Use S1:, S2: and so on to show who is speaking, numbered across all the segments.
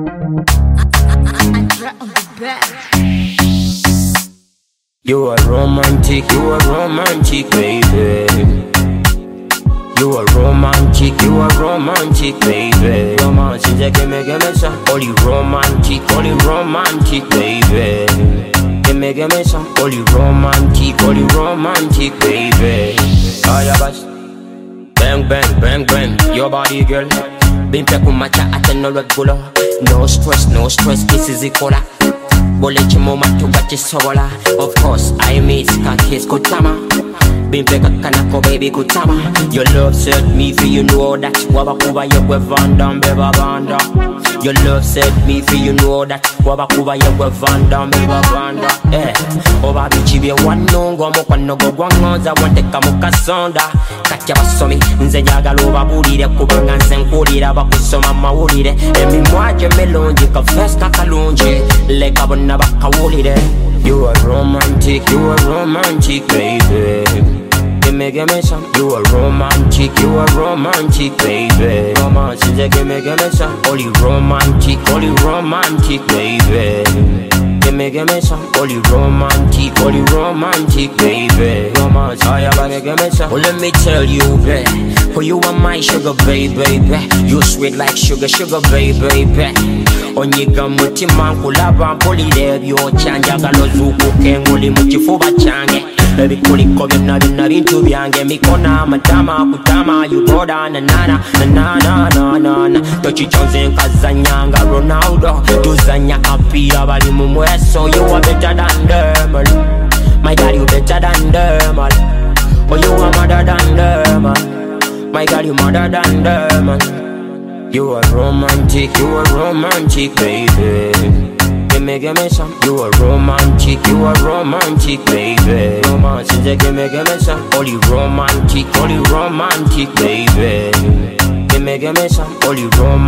S1: You are romantic, baby. You are romantic, baby. Romantic, give me some. Only romantic, baby. Give me some. Only romantic, baby. Oh, yeah, boss. Bang, bang, bang, bang. Your body, girl. Been back with my chat at no regular. No stress, kisses it cola. Boleche mama to watch it sola. Of course, I miss Kakis Kutama. Been back a kanako baby Kutama. Your love set me free, you know that. Wabakuba yewe vandam beba vanda. Your love set me free, you know that. Wabakuba yewe vandam beba vanda. Eh, oba bichi be wanongo mo kwanogo gwangoza wanteka mukasonda. Katya basomi nze njagala obabulire kubanga nze nkulira bakusoma mawulire. Emimwaje melonji kafeska kalungi leka bonna bakawulire. You are romantic, baby. Give me some. You are romantic, baby. Romantic, give me some. Only romantic, baby. Give me some. Only romantic, baby. Romantic, give me some. Well, let me tell you, baby. For you are my sugar, baby. You sweet like sugar, baby. Onyiga mutima nkulaba mpulire by'okyanja galozuuku kenguli mu kifuba kyange ebikuliko byonna byonna bintu byange mikono amatama kutama yugoda nanana tokikyonze nkazanyanga Ronaldo tuzanya kapiira bali mu mweso. You are better than them, my God, you better than them. Oh, you are mother than them, my God, you mother than them. You are romantic, baby. Give me some. You are romantic, baby. Romantic, give me some. Only romantic, baby. Give me some. Only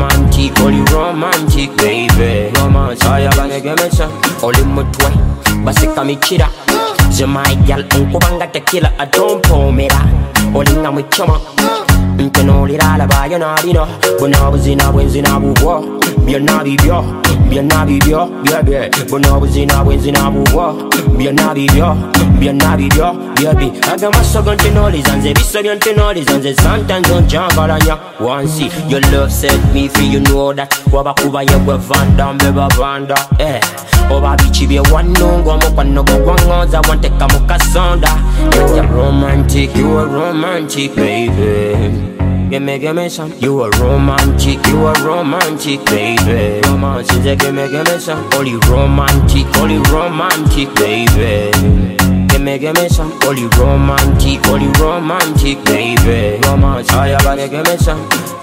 S1: romantic, baby. Romantic, give me some. Only mutwe, basika michira. My girl, unkubanga tequila, I don't pomera. Olinga mwichoma. Nkenolira alaba yonabino bunabuzina bwenzina bubwo byonna bibyo byebi bunabuzina bwenzina bubwo byonna bibyo byebi agamasogo ntenoliza nze bisabyo ntenoliza nze sometimes onjangalanya wansi. Your love set me free, you know that. Wabakuba yewe vanda mbeba vanda oba bichi bye wanongo mukwano gwangoza wanteka mukasonda. You are romantic, baby. Give me some. You are romantic, baby. Romantic, give me some. Only romantic, baby. Give me some. Only romantic, baby. Romantic, give me some.